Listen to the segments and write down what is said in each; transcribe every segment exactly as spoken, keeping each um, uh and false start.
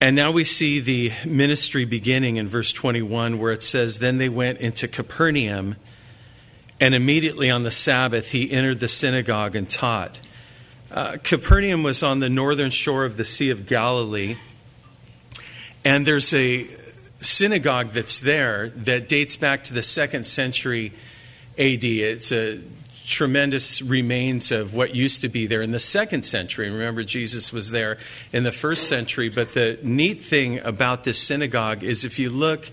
And now we see the ministry beginning in verse twenty-one, where it says, "Then they went into Capernaum, and immediately on the Sabbath he entered the synagogue and taught." Uh, Capernaum was on the northern shore of the Sea of Galilee, and there's a synagogue that's there that dates back to the second century A D. It's a tremendous remains of what used to be there in the second century. Remember, Jesus was there in the first century. But the neat thing about this synagogue is if you look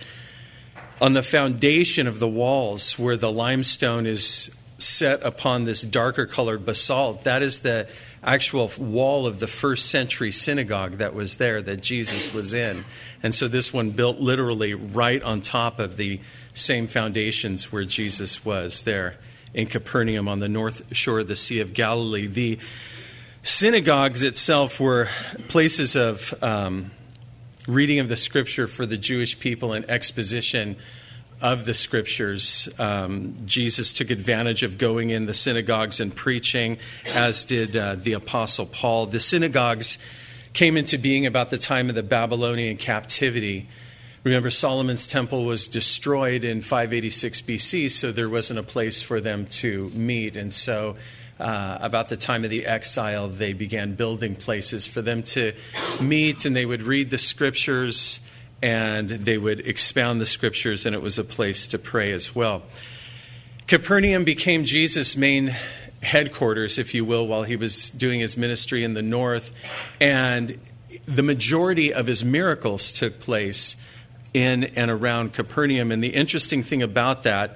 on the foundation of the walls where the limestone is set upon this darker colored basalt, that is the actual wall of the first century synagogue that was there that Jesus was in. And so this one built literally right on top of the same foundations where Jesus was there in Capernaum on the north shore of the Sea of Galilee. The synagogues itself were places of um, reading of the Scripture for the Jewish people and exposition of the Scriptures. Um, Jesus took advantage of going in the synagogues and preaching, as did uh, the Apostle Paul. The synagogues came into being about the time of the Babylonian captivity. Remember, Solomon's temple was destroyed in five eighty-six B C, so there wasn't a place for them to meet. And so uh, about the time of the exile, they began building places for them to meet, and they would read the Scriptures, and they would expound the Scriptures, and it was a place to pray as well. Capernaum became Jesus' main headquarters, if you will, while he was doing his ministry in the north, and the majority of his miracles took place in and around Capernaum. And the interesting thing about that,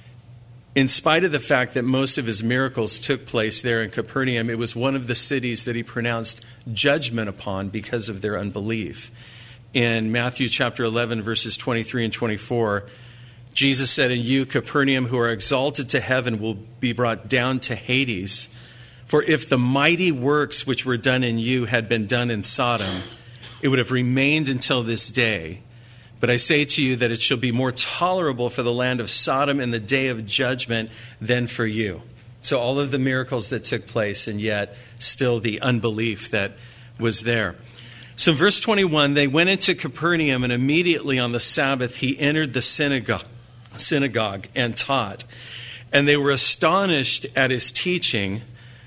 in spite of the fact that most of his miracles took place there in Capernaum, it was one of the cities that he pronounced judgment upon because of their unbelief. In Matthew chapter eleven, verses twenty-three and twenty-four, Jesus said, "And you, Capernaum, who are exalted to heaven, will be brought down to Hades. For if the mighty works which were done in you had been done in Sodom, it would have remained until this day. But I say to you that it shall be more tolerable for the land of Sodom in the day of judgment than for you." So all of the miracles that took place, and yet still the unbelief that was there. So verse twenty-one, "They went into Capernaum, and immediately on the Sabbath he entered the synagogue, synagogue and taught. And they were astonished at his teaching,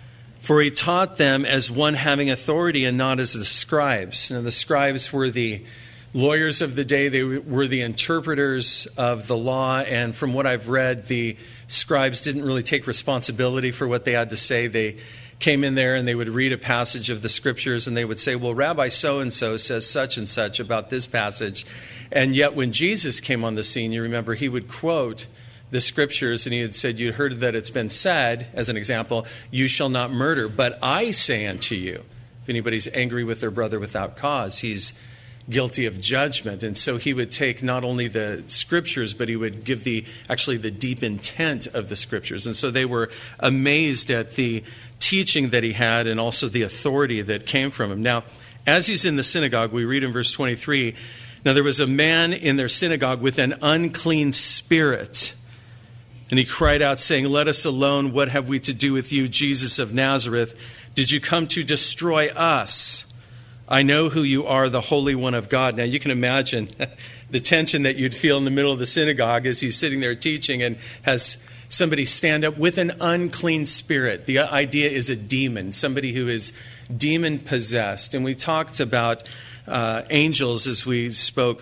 for he taught them as one having authority and not as the scribes." Now the scribes were the lawyers of the day. They were the interpreters of the law. And from what I've read, the scribes didn't really take responsibility for what they had to say. They came in there and they would read a passage of the Scriptures and they would say, "Well, Rabbi so-and-so says such and such about this passage." And yet when Jesus came on the scene, you remember, he would quote the Scriptures, and he had said, "You heard that it's been said," as an example, "you shall not murder. But I say unto you," if anybody's angry with their brother without cause, he's guilty of judgment. And so he would take not only the Scriptures, but he would give the actually the deep intent of the Scriptures. And so they were amazed at the teaching that he had and also the authority that came from him. Now, as he's in the synagogue, we read in verse twenty-three, "Now there was a man in their synagogue with an unclean spirit. And he cried out, saying, 'Let us alone. What have we to do with you, Jesus of Nazareth? Did you come to destroy us? I know who you are, the Holy One of God.'" Now you can imagine the tension that you'd feel in the middle of the synagogue as he's sitting there teaching and has somebody stand up with an unclean spirit. The idea is a demon, somebody who is demon possessed. And we talked about uh, angels as we spoke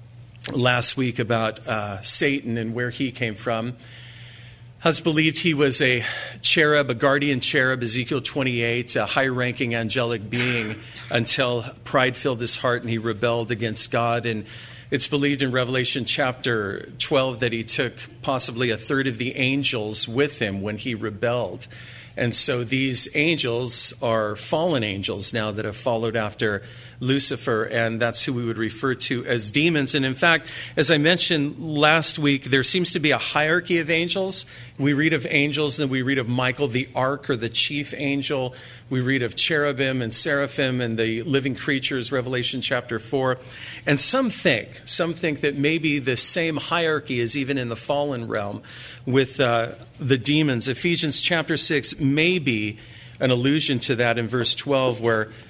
last week about uh, Satan and where he came from. It's believed he was a cherub, a guardian cherub, Ezekiel twenty-eight, a high-ranking angelic being until pride filled his heart and he rebelled against God. And it's believed in Revelation chapter twelve that he took possibly a third of the angels with him when he rebelled. And so these angels are fallen angels now that have followed after Lucifer, and that's who we would refer to as demons. And in fact, as I mentioned last week, there seems to be a hierarchy of angels. We read of angels, and we read of Michael, the arch or the chief angel. We read of cherubim and seraphim and the living creatures, Revelation chapter four. And some think, some think that maybe the same hierarchy is even in the fallen realm with uh, the demons. Ephesians chapter six may be an allusion to that in verse twelve, where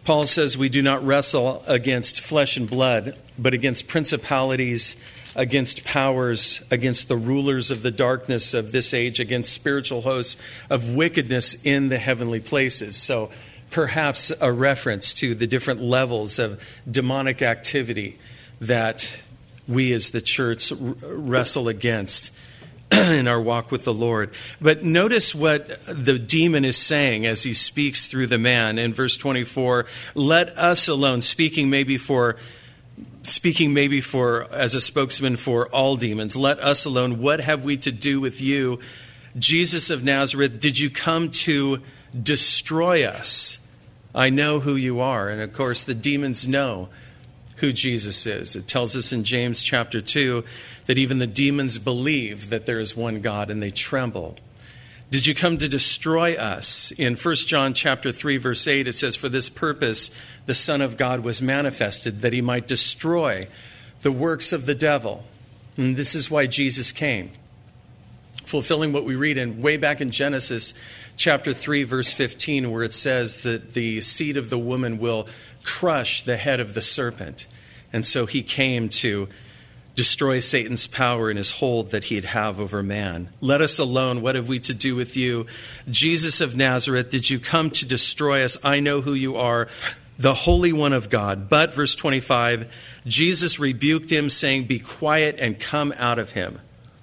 Paul says we do not wrestle against flesh and blood, but against principalities, against powers, against the rulers of the darkness of this age, against spiritual hosts of wickedness in the heavenly places. So perhaps a reference to the different levels of demonic activity that we as the church wrestle against in our walk with the Lord. But notice what the demon is saying as he speaks through the man in verse twenty-four. Let us alone, speaking maybe for speaking maybe for as a spokesman for all demons. Let us alone. What have we to do with you, Jesus of Nazareth? Did you come to destroy us? I know who you are. And of course, the demons know who Jesus is. It tells us in James chapter two that even the demons believe that there is one God and they tremble. Did you come to destroy us? In First John chapter three, verse eight, it says, for this purpose the Son of God was manifested, that he might destroy the works of the devil. And this is why Jesus came, fulfilling what we read in way back in Genesis chapter three, verse fifteen, where it says that the seed of the woman will crush the head of the serpent. And so he came to destroy Satan's power and his hold that he'd have over man. Let us alone. What have we to do with you? Jesus of Nazareth, did you come to destroy us? I know who you are, the Holy One of God. But, verse twenty-five, Jesus rebuked him, saying, be quiet and come out of him.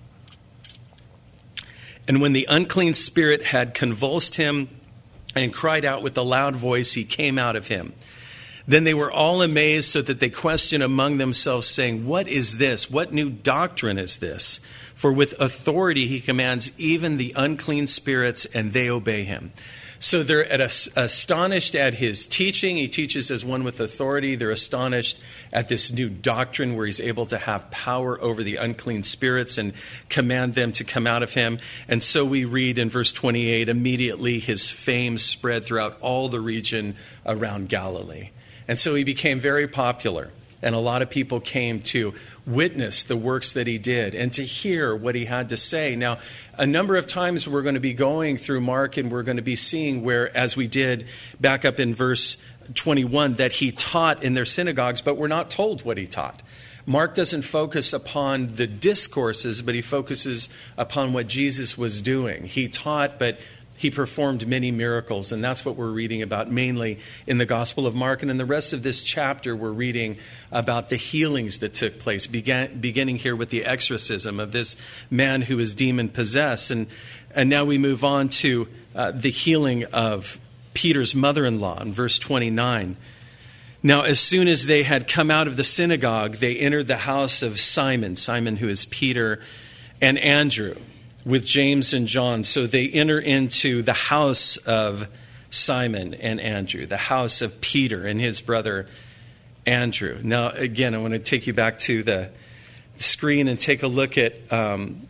And when the unclean spirit had convulsed him and cried out with a loud voice, he came out of him. Then they were all amazed, so that they questioned among themselves, saying, what is this? What new doctrine is this? For with authority he commands even the unclean spirits, and they obey him. So they're at a, astonished at his teaching. He teaches as one with authority. They're astonished at this new doctrine where he's able to have power over the unclean spirits and command them to come out of him. And so we read in verse twenty-eight, immediately his fame spread throughout all the region around Galilee. And so he became very popular, and a lot of people came to witness the works that he did and to hear what he had to say. Now, a number of times we're going to be going through Mark, and we're going to be seeing where, as we did back up in verse twenty-one, that he taught in their synagogues, but we're not told what he taught. Mark doesn't focus upon the discourses, but he focuses upon what Jesus was doing. He taught, but he performed many miracles, and that's what we're reading about mainly in the Gospel of Mark. And in the rest of this chapter, we're reading about the healings that took place, began, beginning here with the exorcism of this man who is demon-possessed. And, and now we move on to uh, the healing of Peter's mother-in-law in verse twenty-nine. Now, as soon as they had come out of the synagogue, they entered the house of Simon, Simon who is Peter, and Andrew, with James and John. So they enter into the house of Simon and Andrew, the house of Peter and his brother Andrew. Now, again, I want to take you back to the screen and take a look at um,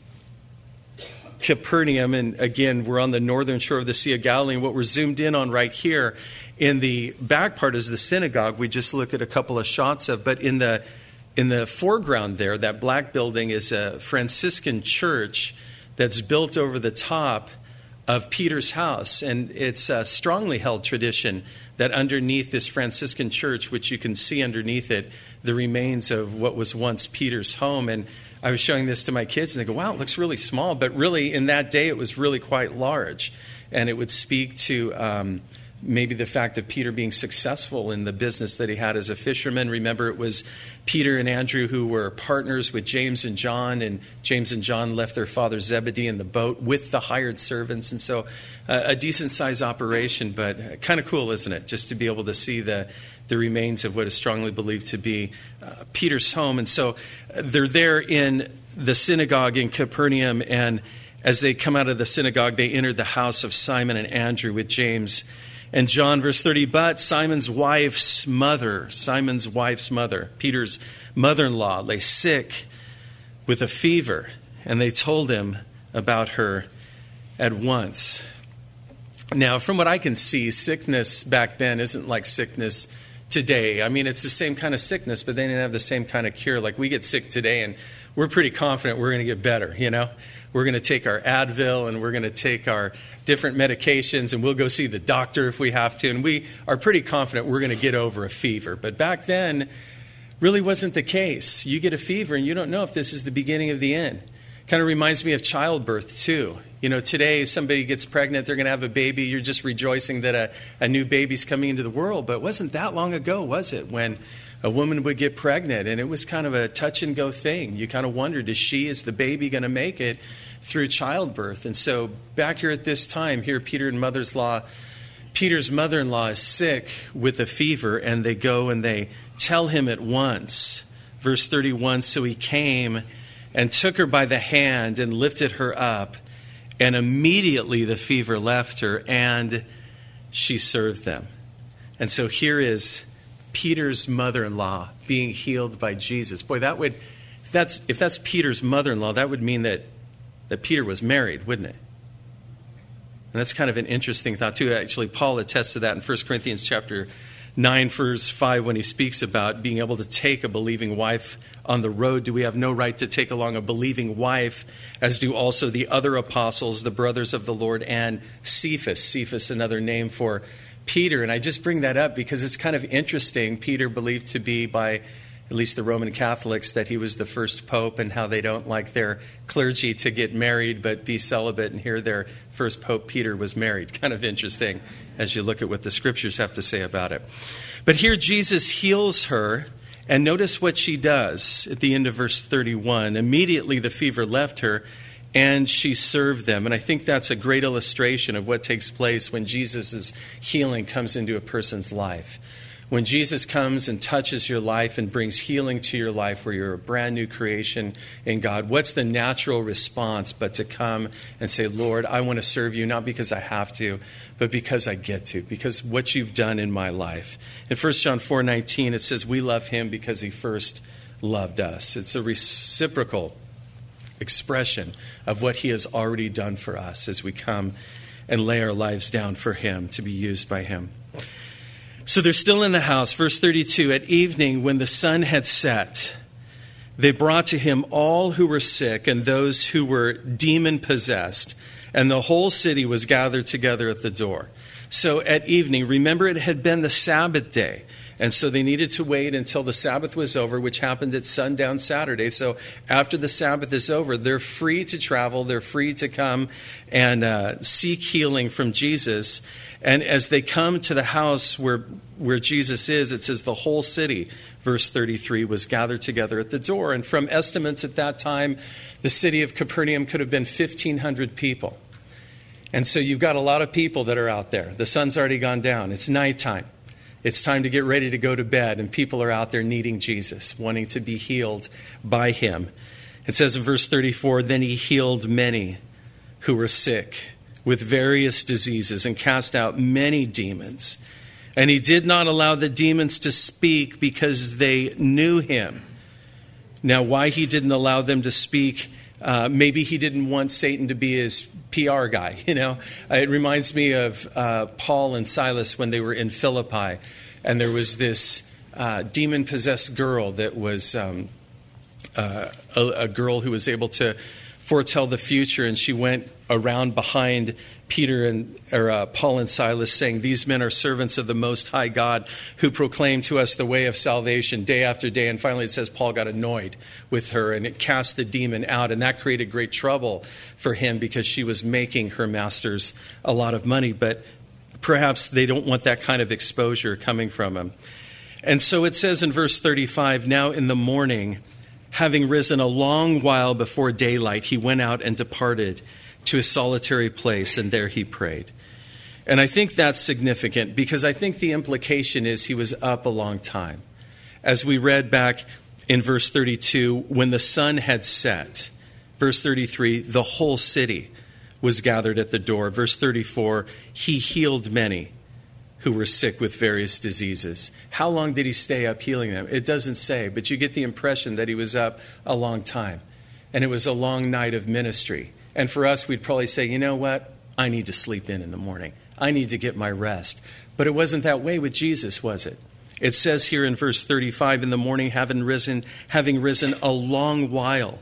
Capernaum. And again, we're on the northern shore of the Sea of Galilee. And what we're zoomed in on right here in the back part is the synagogue. We just look at a couple of shots of, but in the in the foreground there, that black building is a Franciscan church that's built over the top of Peter's house. And it's a strongly held tradition that underneath this Franciscan church, which you can see underneath it, the remains of what was once Peter's home. And I was showing this to my kids, and they go, wow, it looks really small. But really, in that day, it was really quite large. And it would speak to um, maybe the fact of Peter being successful in the business that he had as a fisherman. Remember, it was Peter and Andrew who were partners with James and John, and James and John left their father Zebedee in the boat with the hired servants. And so uh, a decent-sized operation, but kind of cool, isn't it, just to be able to see the, the remains of what is strongly believed to be uh, Peter's home. And so uh, they're there in the synagogue in Capernaum, and as they come out of the synagogue, they entered the house of Simon and Andrew with James and John, verse thirty, but Simon's wife's mother, Simon's wife's mother, Peter's mother-in-law, lay sick with a fever, and they told him about her at once. Now, from what I can see, sickness back then isn't like sickness today. I mean, it's the same kind of sickness, but they didn't have the same kind of cure. Like we get sick today, and we're pretty confident we're going to get better, you know? we're going to take our Advil and we're going to take our different medications and we'll go see the doctor if we have to. And we are pretty confident we're going to get over a fever. But back then, really wasn't the case. You get a fever and you don't know if this is the beginning of the end. Kind of reminds me of childbirth too. You know, today somebody gets pregnant, they're going to have a baby. You're just rejoicing that a, a new baby's coming into the world. But it wasn't that long ago, was it, when a woman would get pregnant and it was kind of a touch and go thing. You kind of wondered, is she, is the baby going to make it through childbirth? And so back here at this time, here Peter and mother's-in-law, Peter's mother-in-law is sick with a fever, and they go and they tell him at once. Verse thirty-one, so he came and took her by the hand and lifted her up, and immediately the fever left her, and she served them. And so here is Peter's mother-in-law being healed by Jesus. Boy, that would, if that's, if that's Peter's mother-in-law, that would mean that, that Peter was married, wouldn't it? And that's kind of an interesting thought, too. Actually, Paul attests to that in First Corinthians chapter nine, verse five, when he speaks about being able to take a believing wife on the road. Do we have no right to take along a believing wife, as do also the other apostles, the brothers of the Lord, and Cephas. Cephas, another name for Peter. And I just bring that up because it's kind of interesting. Peter believed to be, by at least the Roman Catholics, that he was the first pope, and how they don't like their clergy to get married but be celibate. And here their first pope, Peter, was married. Kind of interesting as you look at what the scriptures have to say about it. But here Jesus heals her, and notice what she does at the end of verse thirty-one. Immediately the fever left her, and she served them. And I think that's a great illustration of what takes place when Jesus' healing comes into a person's life. When Jesus comes and touches your life and brings healing to your life, where you're a brand new creation in God, what's the natural response but to come and say, Lord, I want to serve you, not because I have to, but because I get to, because what you've done in my life. In First John four nineteen, it says, we love him because he first loved us. It's a reciprocal expression of what he has already done for us as we come and lay our lives down for him, to be used by him. So they're still in the house. Verse thirty-two, at evening when the sun had set, they brought to him all who were sick and those who were demon-possessed, and the whole city was gathered together at the door. So at evening, remember it had been the Sabbath day, and so they needed to wait until the Sabbath was over, which happened at sundown Saturday. So after the Sabbath is over, they're free to travel. They're free to come and uh, seek healing from Jesus. And as they come to the house where, where Jesus is, it says the whole city, verse thirty-three, was gathered together at the door. And from estimates at that time, the city of Capernaum could have been fifteen hundred people. And so you've got a lot of people that are out there. The sun's already gone down. It's nighttime. It's time to get ready to go to bed, and people are out there needing Jesus, wanting to be healed by him. It says in verse thirty-four, then he healed many who were sick with various diseases and cast out many demons. And he did not allow the demons to speak because they knew him. Now, why he didn't allow them to speak, uh, maybe he didn't want Satan to be his P R guy, you know. Uh, it reminds me of uh, Paul and Silas when they were in Philippi, and there was this uh, demon-possessed girl that was um, uh, a, a girl who was able to foretell the future, and she went around behind Peter and or uh, Paul and Silas, saying, "These men are servants of the Most High God, who proclaim to us the way of salvation day after day." And finally, it says Paul got annoyed with her, and it cast the demon out, and that created great trouble for him because she was making her masters a lot of money. But perhaps they don't want that kind of exposure coming from him. And so it says in verse thirty-five, now in the morning, having risen a long while before daylight, he went out and departed to a solitary place, and there he prayed. And I think that's significant because I think the implication is he was up a long time. As we read back in verse thirty-two, when the sun had set, verse thirty-three, the whole city was gathered at the door. Verse thirty-four, he healed many who were sick with various diseases. How long did he stay up healing them? It doesn't say, but you get the impression that he was up a long time. And it was a long night of ministry. And for us, we'd probably say, you know what? I need to sleep in in the morning. I need to get my rest. But it wasn't that way with Jesus, was it? It says here in verse thirty-five, in the morning, having risen, having risen a long while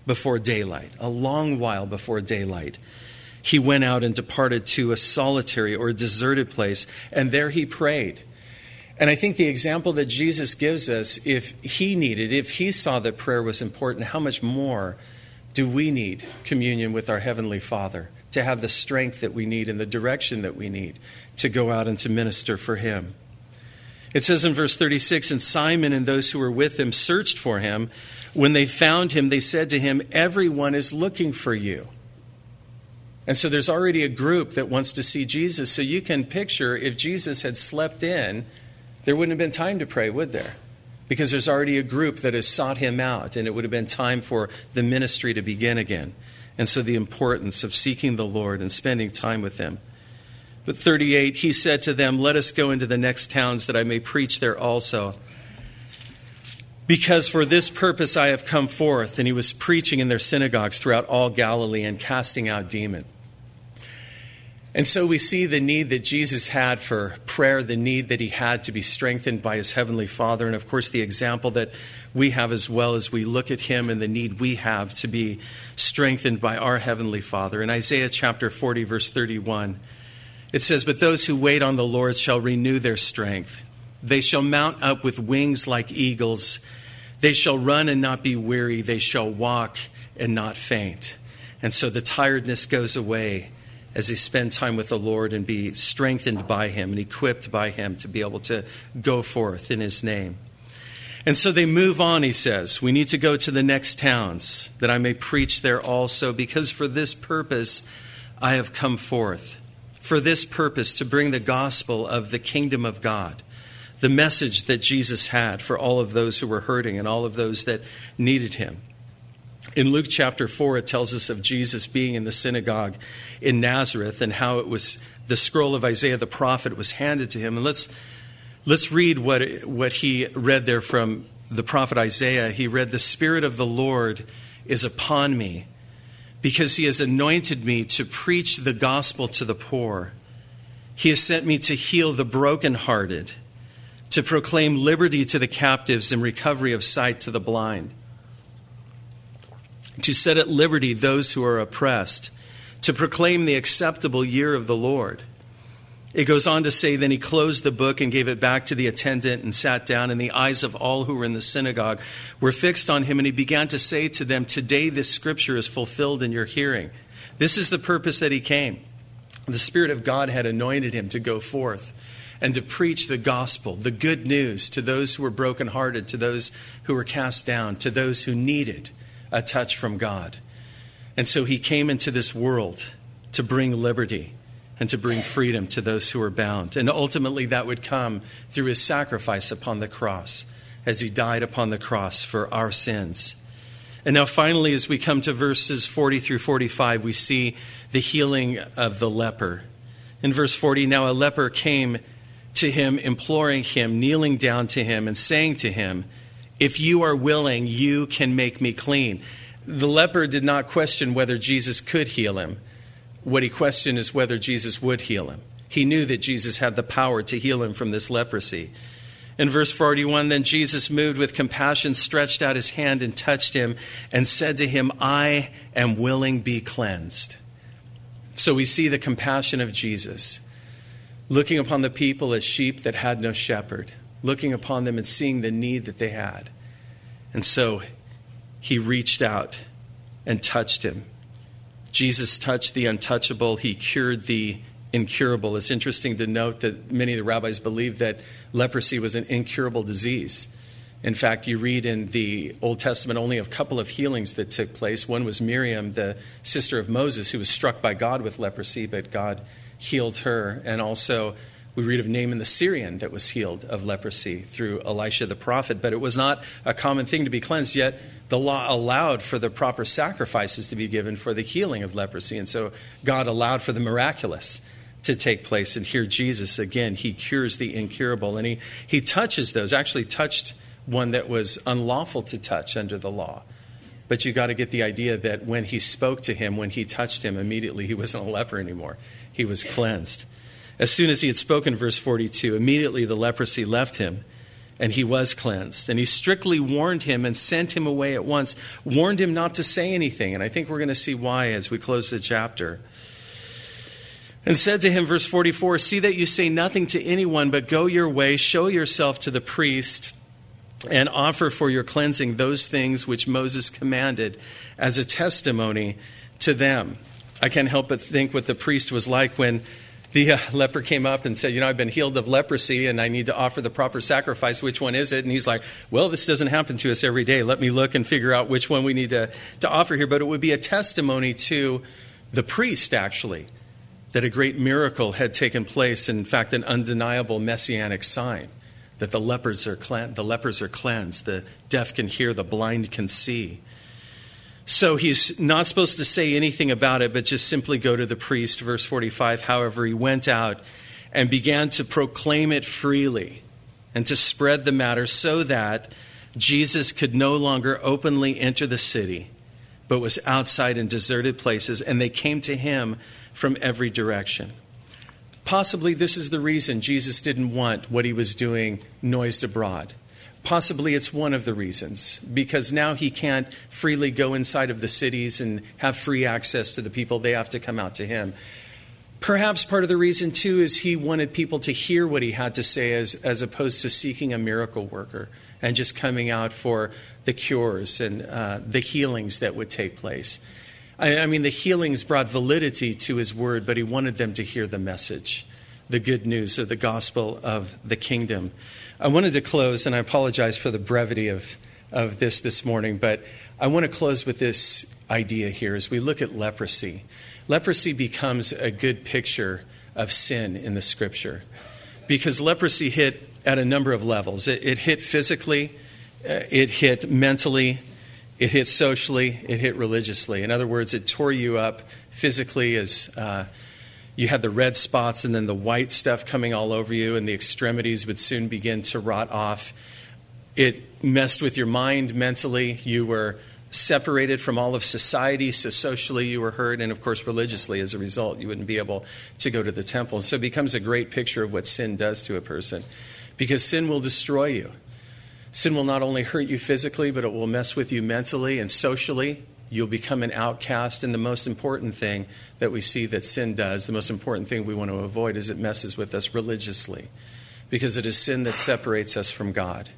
before daylight, a long while before daylight, he went out and departed to a solitary or deserted place, and there he prayed. And I think the example that Jesus gives us, if he needed, if he saw that prayer was important, how much more do we need communion with our Heavenly Father to have the strength that we need and the direction that we need to go out and to minister for him? It says in verse thirty-six, and Simon and those who were with him searched for him. When they found him, they said to him, everyone is looking for you. And so there's already a group that wants to see Jesus. So you can picture if Jesus had slept in, there wouldn't have been time to pray, would there? Because there's already a group that has sought him out, and it would have been time for the ministry to begin again. And so the importance of seeking the Lord and spending time with him. But thirty-eight, he said to them, let us go into the next towns that I may preach there also. Because for this purpose I have come forth. And he was preaching in their synagogues throughout all Galilee and casting out demons. And so we see the need that Jesus had for prayer, the need that he had to be strengthened by his Heavenly Father. And of course, the example that we have as well as we look at him and the need we have to be strengthened by our Heavenly Father. In Isaiah chapter forty, verse thirty-one, it says, but those who wait on the Lord shall renew their strength. They shall mount up with wings like eagles. They shall run and not be weary. They shall walk and not faint. And so the tiredness goes away as they spend time with the Lord and be strengthened by him and equipped by him to be able to go forth in his name. And so they move on, he says. We need to go to the next towns that I may preach there also, because for this purpose I have come forth. For this purpose, to bring the gospel of the kingdom of God, the message that Jesus had for all of those who were hurting and all of those that needed him. In Luke chapter four, it tells us of Jesus being in the synagogue in Nazareth and how it was the scroll of Isaiah the prophet was handed to him. And let's let's read what, what he read there from the prophet Isaiah. He read, the Spirit of the Lord is upon me, because he has anointed me to preach the gospel to the poor. He has sent me to heal the brokenhearted, to proclaim liberty to the captives and recovery of sight to the blind, to set at liberty those who are oppressed, to proclaim the acceptable year of the Lord. It goes on to say, then he closed the book and gave it back to the attendant and sat down, and the eyes of all who were in the synagogue were fixed on him, and he began to say to them, today this scripture is fulfilled in your hearing. This is the purpose that he came. The Spirit of God had anointed him to go forth and to preach the gospel, the good news to those who were brokenhearted, to those who were cast down, to those who needed a touch from God. And so he came into this world to bring liberty and to bring freedom to those who are bound. And ultimately that would come through his sacrifice upon the cross, as he died upon the cross for our sins. And now finally, as we come to verses forty through forty-five, we see the healing of the leper. In verse forty, now a leper came to him, imploring him, kneeling down to him and saying to him, if you are willing, you can make me clean. The leper did not question whether Jesus could heal him. What he questioned is whether Jesus would heal him. He knew that Jesus had the power to heal him from this leprosy. In verse forty-one, then Jesus, moved with compassion, stretched out his hand and touched him and said to him, I am willing, be cleansed. So we see the compassion of Jesus, looking upon the people as sheep that had no shepherd, looking upon them and seeing the need that they had. And so he reached out and touched him. Jesus touched the untouchable. He cured the incurable. It's interesting to note that many of the rabbis believed that leprosy was an incurable disease. In fact, you read in the Old Testament only a couple of healings that took place. One was Miriam, the sister of Moses, who was struck by God with leprosy, but God healed her. And also we read of Naaman the Syrian that was healed of leprosy through Elisha the prophet. But it was not a common thing to be cleansed, yet the law allowed for the proper sacrifices to be given for the healing of leprosy. And so God allowed for the miraculous to take place. And here Jesus, again, he cures the incurable. And he, he touches those, actually touched one that was unlawful to touch under the law. But you got to get the idea that when he spoke to him, when he touched him, immediately he wasn't a leper anymore. He was cleansed. As soon as he had spoken, verse forty-two, immediately the leprosy left him, and he was cleansed. And he strictly warned him and sent him away at once, warned him not to say anything. And I think we're going to see why as we close the chapter. And said to him, verse forty-four, see that you say nothing to anyone, but go your way, show yourself to the priest, and offer for your cleansing those things which Moses commanded as a testimony to them. I can't help but think what the priest was like when the uh, leper came up and said, you know, I've been healed of leprosy and I need to offer the proper sacrifice. Which one is it? And he's like, well, this doesn't happen to us every day. Let me look and figure out which one we need to, to offer here. But it would be a testimony to the priest, actually, that a great miracle had taken place. In fact, an undeniable messianic sign that the lepers are clean, the lepers are cleansed, the deaf can hear, the blind can see. So he's not supposed to say anything about it, but just simply go to the priest. Verse forty-five, however, he went out and began to proclaim it freely and to spread the matter so that Jesus could no longer openly enter the city, but was outside in deserted places, and they came to him from every direction. Possibly this is the reason Jesus didn't want what he was doing noised abroad. Possibly it's one of the reasons, because now he can't freely go inside of the cities and have free access to the people. They have to come out to him. Perhaps part of the reason, too, is he wanted people to hear what he had to say as, as opposed to seeking a miracle worker and just coming out for the cures and uh, the healings that would take place. I, I mean, the healings brought validity to his word, but he wanted them to hear the message, the good news of the gospel of the kingdom. I wanted to close, and I apologize for the brevity of, of this this morning, but I want to close with this idea here as we look at leprosy. Leprosy becomes a good picture of sin in the scripture because leprosy hit at a number of levels. It, it hit physically, uh, it hit mentally, it hit socially, it hit religiously. In other words, it tore you up physically as uh, you had the red spots and then the white stuff coming all over you, and the extremities would soon begin to rot off. It messed with your mind mentally. You were separated from all of society, so socially you were hurt, and of course religiously as a result. You wouldn't be able to go to the temple. So it becomes a great picture of what sin does to a person, because sin will destroy you. Sin will not only hurt you physically, but it will mess with you mentally and socially. You'll become an outcast. And the most important thing that we see that sin does, the most important thing we want to avoid, is it messes with us religiously, because it is sin that separates us from God.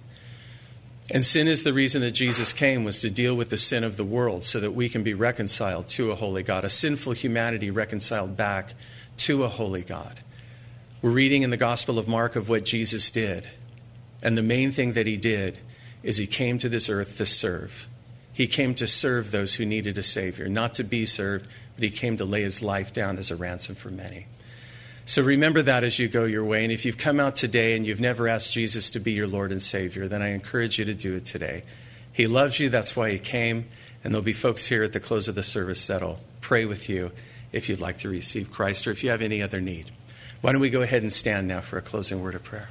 And sin is the reason that Jesus came, was to deal with the sin of the world so that we can be reconciled to a holy God, a sinful humanity reconciled back to a holy God. We're reading in the Gospel of Mark of what Jesus did. And the main thing that he did is he came to this earth to serve. He came to serve those who needed a Savior, not to be served, but he came to lay his life down as a ransom for many. So remember that as you go your way. And if you've come out today and you've never asked Jesus to be your Lord and Savior, then I encourage you to do it today. He loves you. That's why he came. And there'll be folks here at the close of the service that'll pray with you if you'd like to receive Christ or if you have any other need. Why don't we go ahead and stand now for a closing word of prayer.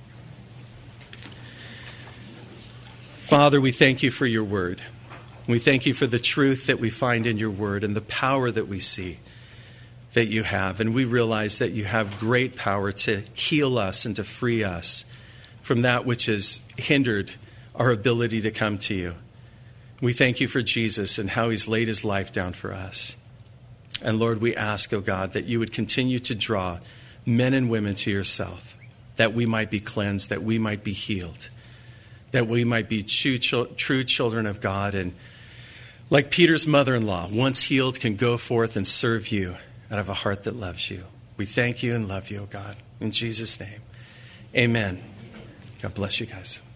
Father, we thank you for your word. We thank you for the truth that we find in your word and the power that we see that you have. And we realize that you have great power to heal us and to free us from that which has hindered our ability to come to you. We thank you for Jesus and how he's laid his life down for us. And Lord, we ask, oh God, that you would continue to draw men and women to yourself, that we might be cleansed, that we might be healed, that we might be true, true children of God. And like Peter's mother-in-law, once healed, can go forth and serve you out of a heart that loves you. We thank you and love you, oh God. In Jesus' name, amen. God bless you guys.